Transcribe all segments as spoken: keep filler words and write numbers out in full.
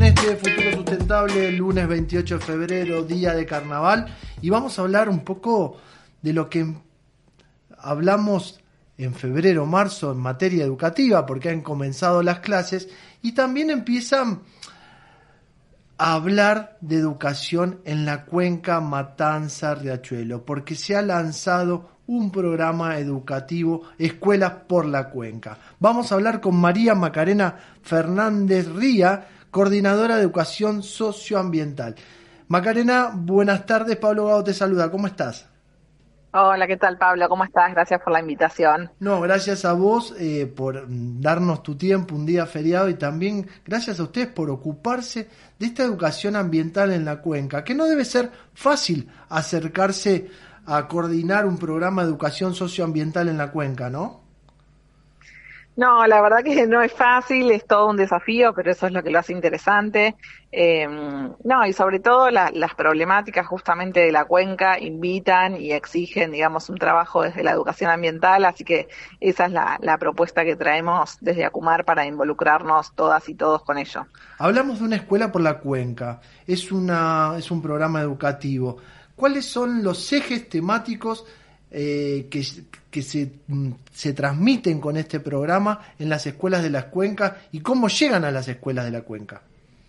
este Futuro Sustentable, lunes veintiocho de febrero, día de carnaval, y vamos a hablar un poco de lo que hablamos en febrero, marzo en materia educativa, porque han comenzado las clases y también empiezan a hablar de educación en la cuenca Matanza-Riachuelo, porque se ha lanzado un programa educativo, Escuelas por la Cuenca. Vamos a hablar con María Macarena Fernández Ría, coordinadora de educación socioambiental. Macarena, buenas tardes, Pablo Gago te saluda, ¿cómo estás? Hola, ¿qué tal, Pablo? ¿Cómo estás? Gracias por la invitación. No, gracias a vos eh, por darnos tu tiempo, un día feriado, y también gracias a ustedes por ocuparse de esta educación ambiental en la cuenca, que no debe ser fácil acercarse a coordinar un programa de educación socioambiental en la cuenca, ¿no? No, la verdad que no es fácil, es todo un desafío, pero eso es lo que lo hace interesante. Eh, no, y sobre todo la- las problemáticas justamente de la cuenca invitan y exigen, digamos, un trabajo desde la educación ambiental, así que esa es la, la propuesta que traemos desde Acumar para involucrarnos todas y todos con ello. Hablamos de una escuela por la cuenca, es, una, es un programa educativo. ¿Cuáles son los ejes temáticos eh, que, que se, mm, se transmiten con este programa en las escuelas de las cuencas y cómo llegan a las escuelas de la cuenca?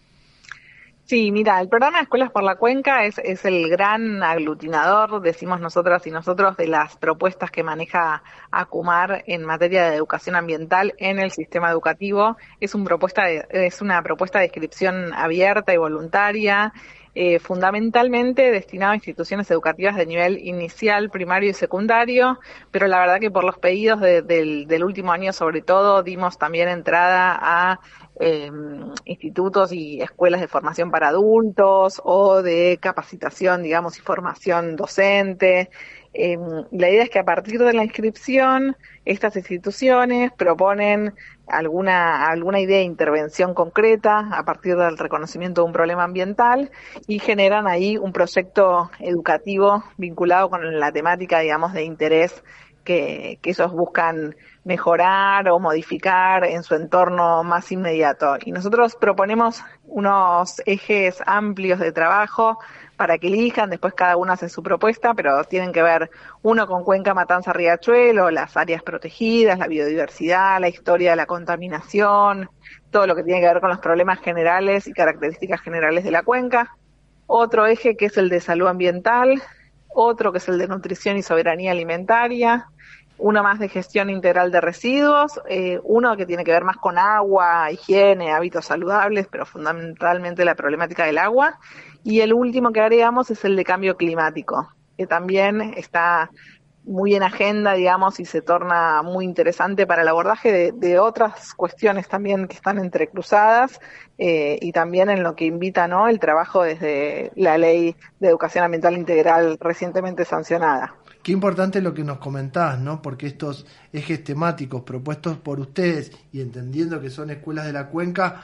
Sí, mira, el programa de Escuelas por la Cuenca es, es el gran aglutinador, decimos nosotras y nosotros, de las propuestas que maneja Acumar en materia de educación ambiental en el sistema educativo. Es, un propuesta de- es una propuesta de inscripción abierta y voluntaria, eh, fundamentalmente destinado a instituciones educativas de nivel inicial, primario y secundario, pero la verdad que por los pedidos de- del, del último año sobre todo dimos también entrada a eh, institutos y escuelas de formación para adultos o de capacitación, digamos, y formación docente. Eh, la idea es que a partir de la inscripción, estas instituciones proponen alguna, alguna idea de intervención concreta a partir del reconocimiento de un problema ambiental y generan ahí un proyecto educativo vinculado con la temática, digamos, de interés que, que ellos buscan mejorar o modificar en su entorno más inmediato. Y nosotros proponemos unos ejes amplios de trabajo para que elijan, después cada uno hace su propuesta, pero tienen que ver uno con Cuenca Matanza Riachuelo, las áreas protegidas, la biodiversidad, la historia de la contaminación, todo lo que tiene que ver con los problemas generales y características generales de la cuenca. Otro eje que es el de salud ambiental, otro que es el de nutrición y soberanía alimentaria, uno más de gestión integral de residuos, eh, uno que tiene que ver más con agua, higiene, hábitos saludables, pero fundamentalmente la problemática del agua, y el último que agregamos es el de cambio climático, que también está muy en agenda, digamos, y se torna muy interesante para el abordaje de, de otras cuestiones también que están entrecruzadas, eh, y también en lo que invita, ¿no?, el trabajo desde la Ley de Educación Ambiental Integral recientemente sancionada. Qué importante lo que nos comentás, ¿no? Porque estos ejes temáticos propuestos por ustedes y entendiendo que son escuelas de la cuenca,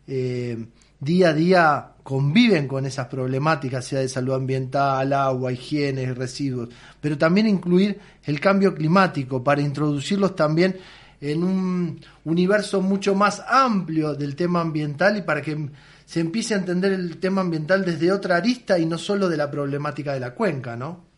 eh, día a día conviven con esas problemáticas, sea de salud ambiental, agua, higiene, residuos, pero también incluir el cambio climático para introducirlos también en un universo mucho más amplio del tema ambiental y para que se empiece a entender el tema ambiental desde otra arista y no solo de la problemática de la cuenca, ¿no?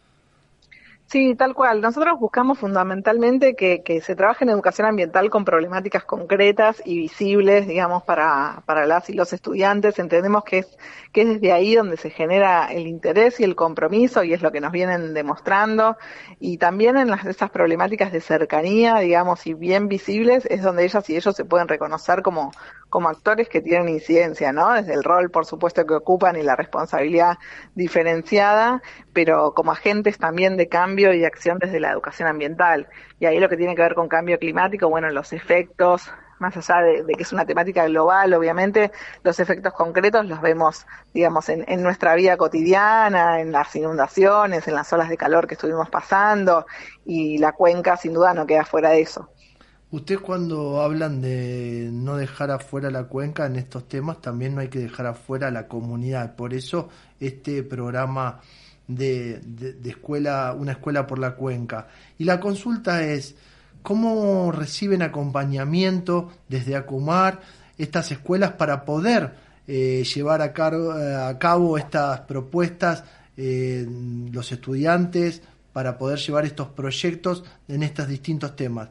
Sí, tal cual. Nosotros buscamos fundamentalmente que, que se trabaje en educación ambiental con problemáticas concretas y visibles, digamos, para, para las y los estudiantes. Entendemos que es, que es desde ahí donde se genera el interés y el compromiso, y es lo que nos vienen demostrando. Y también en las, esas problemáticas de cercanía, digamos, y bien visibles, es donde ellas y ellos se pueden reconocer como, como actores que tienen incidencia, ¿no? Desde el rol, por supuesto, que ocupan y la responsabilidad diferenciada, pero como agentes también de cambio y de acción desde la educación ambiental. Y ahí lo que tiene que ver con cambio climático, bueno, los efectos, más allá de, de que es una temática global, obviamente, los efectos concretos los vemos, digamos, en, en nuestra vida cotidiana, en las inundaciones, en las olas de calor que estuvimos pasando, y la cuenca sin duda no queda fuera de eso. Ustedes cuando hablan de no dejar afuera la cuenca en estos temas, también no hay que dejar afuera a la comunidad. Por eso este programa de, de, de escuela, una escuela por la cuenca. Y la consulta es, ¿cómo reciben acompañamiento desde Acumar estas escuelas para poder eh, llevar a, cargo, a cabo estas propuestas eh, los estudiantes para poder llevar estos proyectos en estos distintos temas?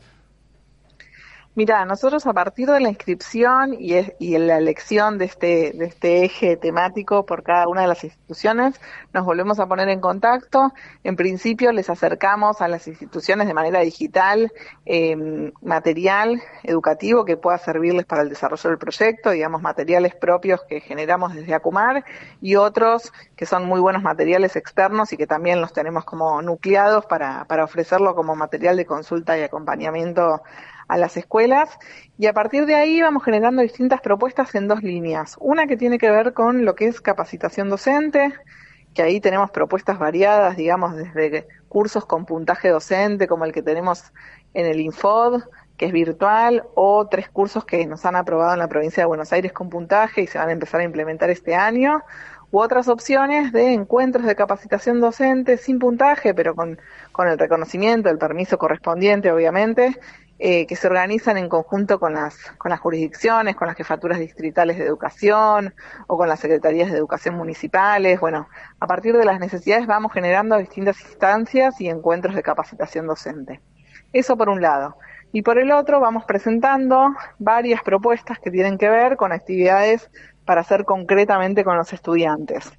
Mira, nosotros a partir de la inscripción y, es, y la elección de este, de este eje temático por cada una de las instituciones, nos volvemos a poner en contacto. En principio les acercamos a las instituciones de manera digital eh, material educativo que pueda servirles para el desarrollo del proyecto, digamos materiales propios que generamos desde ACUMAR y otros que son muy buenos materiales externos y que también los tenemos como nucleados para, para ofrecerlo como material de consulta y acompañamiento a las escuelas, y a partir de ahí vamos generando distintas propuestas en dos líneas. Una que tiene que ver con lo que es capacitación docente, que ahí tenemos propuestas variadas, digamos, desde cursos con puntaje docente, como el que tenemos en el Infod, que es virtual, o tres cursos que nos han aprobado en la provincia de Buenos Aires con puntaje y se van a empezar a implementar este año, u otras opciones de encuentros de capacitación docente sin puntaje, pero con, con el reconocimiento, el permiso correspondiente, obviamente, Eh, que se organizan en conjunto con las con las jurisdicciones, con las jefaturas distritales de educación o con las secretarías de educación municipales. Bueno, a partir de las necesidades vamos generando distintas instancias y encuentros de capacitación docente. Eso por un lado. Y por el otro vamos presentando varias propuestas que tienen que ver con actividades para hacer concretamente con los estudiantes.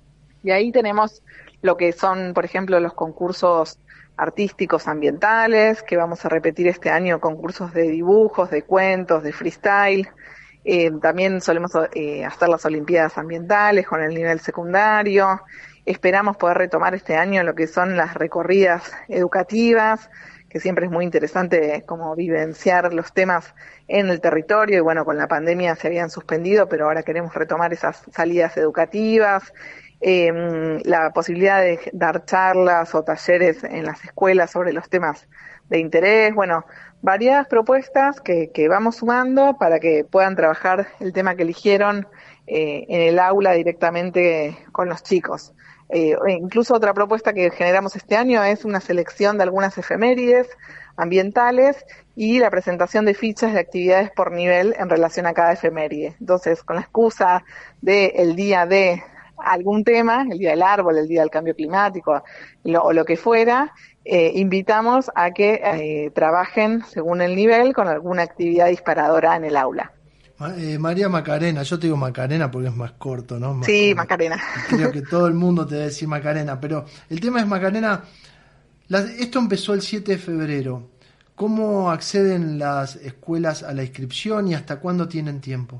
Y ahí tenemos lo que son, por ejemplo, los concursos artísticos ambientales, que vamos a repetir este año, concursos de dibujos, de cuentos, de freestyle. Eh, también solemos eh, hacer las olimpiadas ambientales con el nivel secundario. Esperamos poder retomar este año lo que son las recorridas educativas, que siempre es muy interesante como vivenciar los temas en el territorio, y bueno, con la pandemia se habían suspendido, pero ahora queremos retomar esas salidas educativas. Eh, la posibilidad de dar charlas o talleres en las escuelas sobre los temas de interés, bueno, varias propuestas que, que vamos sumando para que puedan trabajar el tema que eligieron eh, en el aula directamente con los chicos. Eh, incluso otra propuesta que generamos este año es una selección de algunas efemérides ambientales y la presentación de fichas de actividades por nivel en relación a cada efeméride. Entonces, con la excusa del día de algún tema, el día del árbol, el día del cambio climático lo, o lo que fuera, eh, invitamos a que eh, trabajen según el nivel con alguna actividad disparadora en el aula. Eh, María Macarena, yo te digo Macarena porque es más corto, ¿no? Más sí, corto. Macarena. Creo que todo el mundo te debe decir Macarena, pero el tema es Macarena, la, esto empezó el siete de febrero. ¿Cómo acceden las escuelas a la inscripción y hasta cuándo tienen tiempo?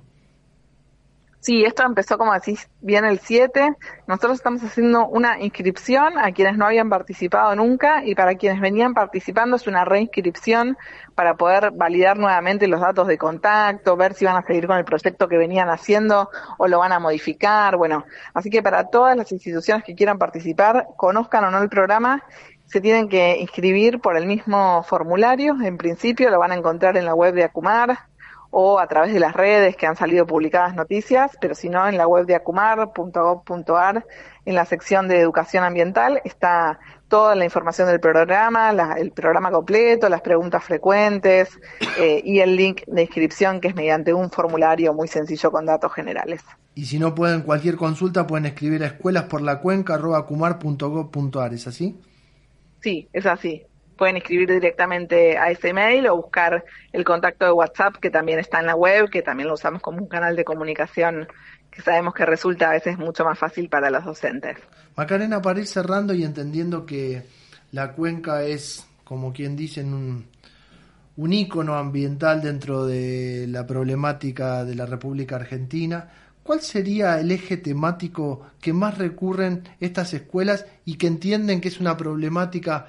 Sí, esto empezó, como decís, bien el siete. Nosotros estamos haciendo una inscripción a quienes no habían participado nunca, y para quienes venían participando es una reinscripción para poder validar nuevamente los datos de contacto, ver si van a seguir con el proyecto que venían haciendo o lo van a modificar. Bueno, así que para todas las instituciones que quieran participar, conozcan o no el programa, se tienen que inscribir por el mismo formulario. En principio lo van a encontrar en la web de ACUMAR o a través de las redes que han salido publicadas noticias, pero si no, en la web de acumar punto gob punto ar, en la sección de educación ambiental, está toda la información del programa, la, el programa completo, las preguntas frecuentes eh, y el link de inscripción, que es mediante un formulario muy sencillo con datos generales. Y si no pueden cualquier consulta, pueden escribir a escuelasporlacuenca arroba acumar punto gob punto ar, ¿es así? Sí, es así. Pueden escribir directamente a ese mail o buscar el contacto de WhatsApp, que también está en la web, que también lo usamos como un canal de comunicación que sabemos que resulta a veces mucho más fácil para los docentes. Macarena, para ir cerrando y entendiendo que la cuenca es, como quien dice, un, un ícono ambiental dentro de la problemática de la República Argentina, ¿cuál sería el eje temático que más recurren estas escuelas y que entienden que es una problemática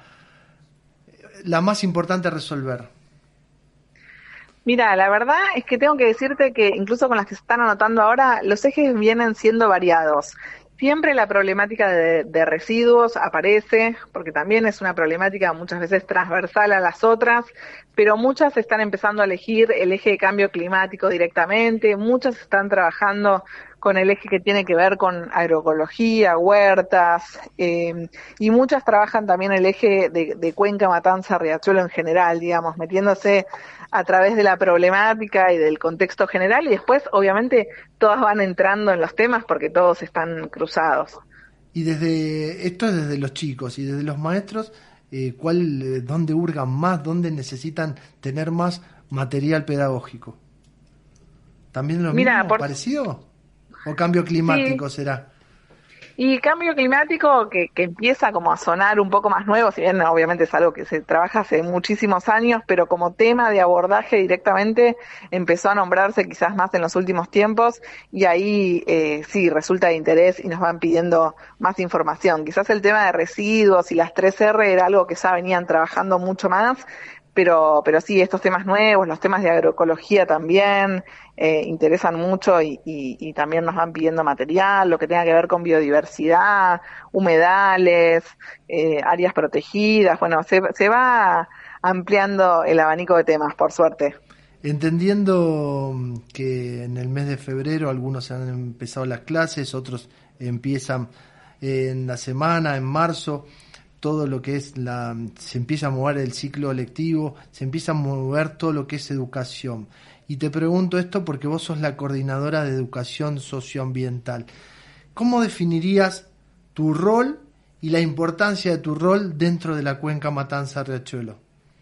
la más importante a resolver? Mira, la verdad es que tengo que decirte que incluso con las que se están anotando ahora, los ejes vienen siendo variados. Siempre la problemática de, de residuos aparece, porque también es una problemática muchas veces transversal a las otras, pero muchas están empezando a elegir el eje de cambio climático directamente, muchas están trabajando con el eje que tiene que ver con agroecología, huertas, eh, y muchas trabajan también el eje de, de Cuenca, Matanza, Riachuelo en general, digamos, metiéndose a través de la problemática y del contexto general, y después, obviamente, todas van entrando en los temas porque todos están cruzados. Y desde esto es desde los chicos y desde los maestros, eh, ¿cuál, eh, dónde hurgan más, dónde necesitan tener más material pedagógico? ¿También lo Mira, mismo, por, parecido? ¿O cambio climático sí, será? y cambio climático que, que empieza como a sonar un poco más nuevo, si bien obviamente es algo que se trabaja hace muchísimos años, pero como tema de abordaje directamente empezó a nombrarse quizás más en los últimos tiempos, y ahí eh, sí resulta de interés y nos van pidiendo más información. Quizás el tema de residuos y las tres erre era algo que ya venían trabajando mucho más, pero, pero sí, estos temas nuevos, los temas de agroecología también, eh, interesan mucho y, y, y también nos van pidiendo material, lo que tenga que ver con biodiversidad, humedales, eh, áreas protegidas. Bueno, se, se va ampliando el abanico de temas, por suerte. Entendiendo mm, que en el mes de febrero algunos han empezado las clases, otros empiezan en la semana, en marzo, todo lo que es la, se empieza a mover el ciclo lectivo, se empieza a mover todo lo que es educación. Y te pregunto esto porque vos sos la coordinadora de educación socioambiental. ¿Cómo definirías tu rol y la importancia de tu rol dentro de la cuenca Matanza-Riachuelo?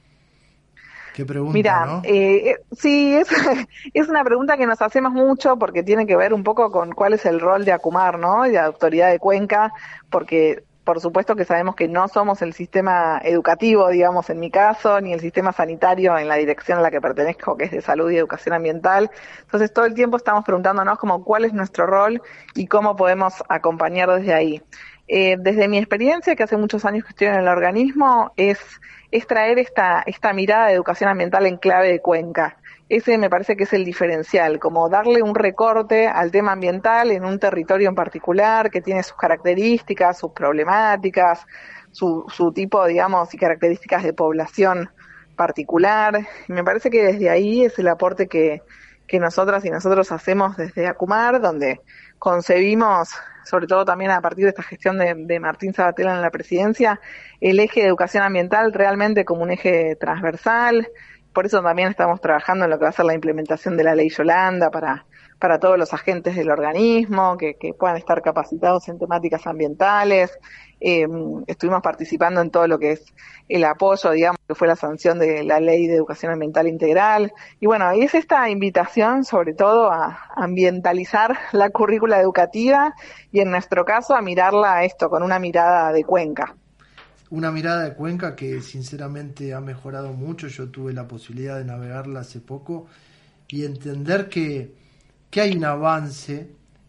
Qué pregunta, Mira, ¿no? eh, sí, es, es una pregunta que nos hacemos mucho porque tiene que ver un poco con cuál es el rol de ACUMAR, ¿no? Y de Autoridad de Cuenca, porque por supuesto que sabemos que no somos el sistema educativo, digamos, en mi caso, ni el sistema sanitario en la dirección a la que pertenezco, que es de salud y educación ambiental. Entonces, todo el tiempo estamos preguntándonos como cuál es nuestro rol y cómo podemos acompañar desde ahí. Eh, desde mi experiencia, que hace muchos años que estoy en el organismo, es es traer esta, esta mirada de educación ambiental en clave de Cuenca. Ese me parece que es el diferencial, como darle un recorte al tema ambiental en un territorio en particular que tiene sus características, sus problemáticas, su, su tipo, digamos, y características de población particular. Y me parece que desde ahí es el aporte que, que nosotras y nosotros hacemos desde ACUMAR, donde concebimos, sobre todo también a partir de esta gestión de, de Martín Sabatella en la presidencia, el eje de educación ambiental realmente como un eje transversal. Por eso también estamos trabajando en lo que va a ser la implementación de la ley Yolanda para, para todos los agentes del organismo, que, que puedan estar capacitados en temáticas ambientales. Eh, estuvimos participando en todo lo que es el apoyo, digamos, que fue la sanción de la ley de educación ambiental integral. Y bueno, es esta invitación sobre todo a ambientalizar la currícula educativa y en nuestro caso a mirarla a esto con una mirada de Cuenca. Una mirada de Cuenca que sinceramente ha mejorado mucho. Yo tuve la posibilidad de navegarla hace poco y entender que, que hay un avance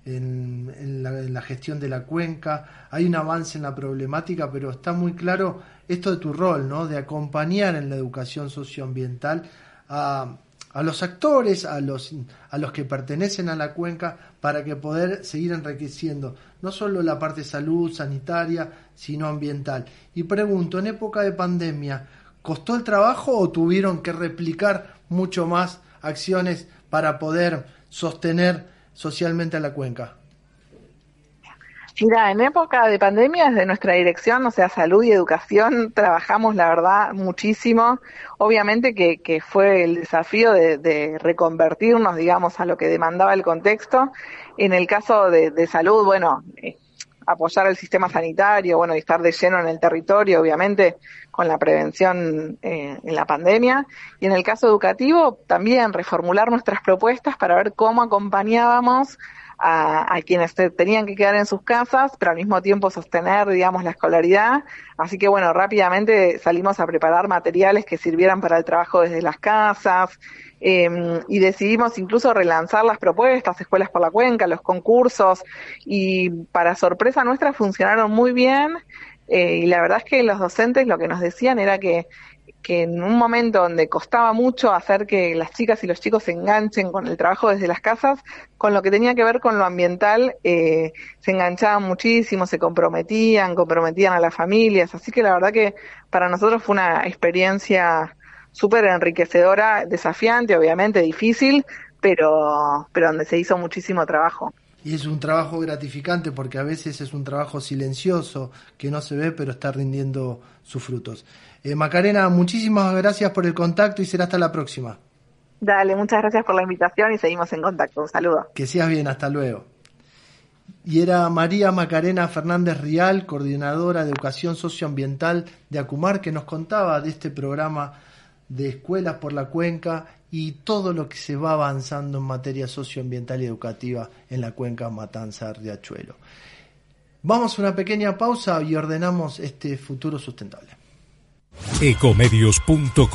en, en, la, en la gestión de la cuenca, hay un avance en la problemática, pero está muy claro esto de tu rol, ¿no? De acompañar en la educación socioambiental a, a los actores, a los, a los que pertenecen a la cuenca, para que poder seguir enriqueciendo no solo la parte de salud, sanitaria, sino ambiental. Y pregunto, en época de pandemia, ¿costó el trabajo o tuvieron que replicar mucho más acciones para poder sostener socialmente a la cuenca? Mira, en época de pandemia, desde nuestra dirección, o sea, salud y educación, trabajamos, la verdad, muchísimo. Obviamente que, que fue el desafío de, de reconvertirnos, digamos, a lo que demandaba el contexto. En el caso de, de salud, bueno, eh, apoyar el sistema sanitario, bueno, y estar de lleno en el territorio, obviamente, con la prevención eh, en la pandemia. Y en el caso educativo, también reformular nuestras propuestas para ver cómo acompañábamos A, a quienes te, tenían que quedar en sus casas, pero al mismo tiempo sostener, digamos, la escolaridad. Así que, bueno, rápidamente salimos a preparar materiales que sirvieran para el trabajo desde las casas, eh, y decidimos incluso relanzar las propuestas, Escuelas por la Cuenca, los concursos, y para sorpresa nuestra funcionaron muy bien, eh, y la verdad es que los docentes lo que nos decían era que que en un momento donde costaba mucho hacer que las chicas y los chicos se enganchen con el trabajo desde las casas, con lo que tenía que ver con lo ambiental, eh, se enganchaban muchísimo, se comprometían, comprometían a las familias, así que la verdad que para nosotros fue una experiencia súper enriquecedora, desafiante, obviamente difícil, pero, pero donde se hizo muchísimo trabajo. Y es un trabajo gratificante porque a veces es un trabajo silencioso que no se ve pero está rindiendo sus frutos. Eh, Macarena, muchísimas gracias por el contacto y será hasta la próxima. Dale, muchas gracias por la invitación y seguimos en contacto. Un saludo. Que seas bien, hasta luego. Y era María Macarena Fernández Rial, coordinadora de Educación Socioambiental de ACUMAR, que nos contaba de este programa de Escuelas por la Cuenca y todo lo que se va avanzando en materia socioambiental y educativa en la cuenca Matanza-Riachuelo. Vamos a una pequeña pausa y ordenamos este futuro sustentable. ecomedios punto com